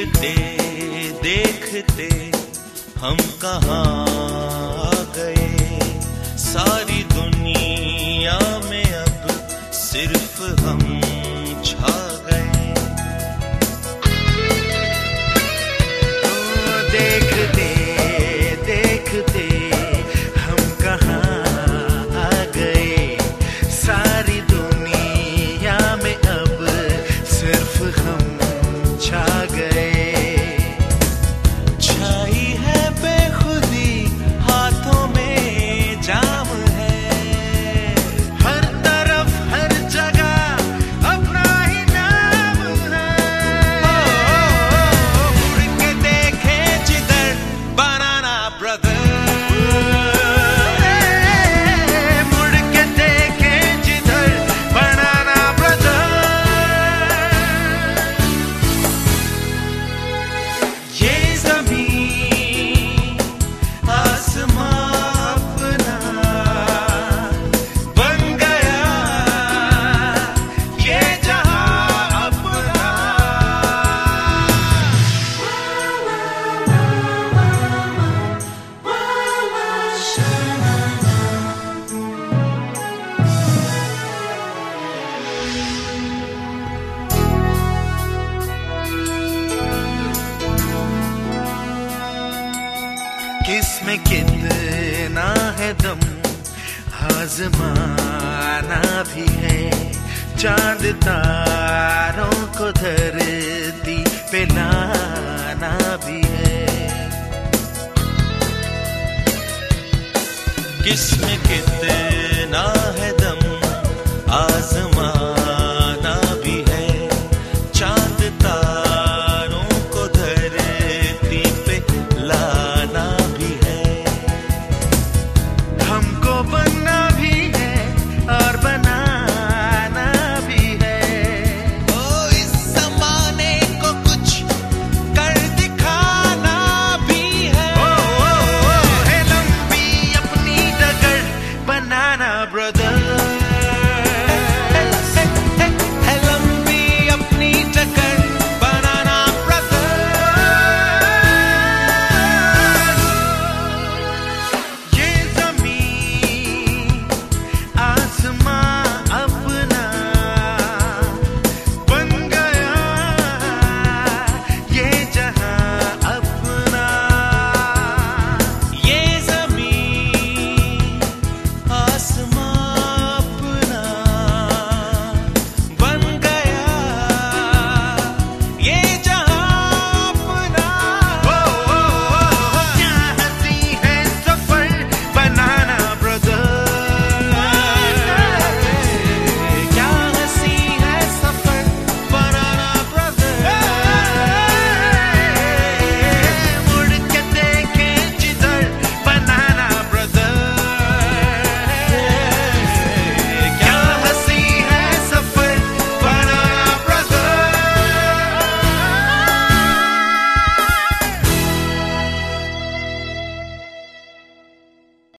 देखते देखते हम कहाँ आ गए। सारी दुनिया में अब सिर्फ हम छा गए। देखते देखते हम कहाँ आ गए। सारी दुनिया में अब सिर्फ हम छा गए। छाई है बेखुदी, हाथों में जाम है। हर तरफ हर जगह अपना ही नाम है। मुड़ के देखे जिधर बनाना ब्रदर। मुड़ के देखे जिधर बनाना ब्रदर। ये ज़मीन आसमां अपना बन गया, ये जहां अपना। किसमें कितना है दम, आजमाना भी है। चांद तारों को धरती पे लाना भी है। किसमें कितना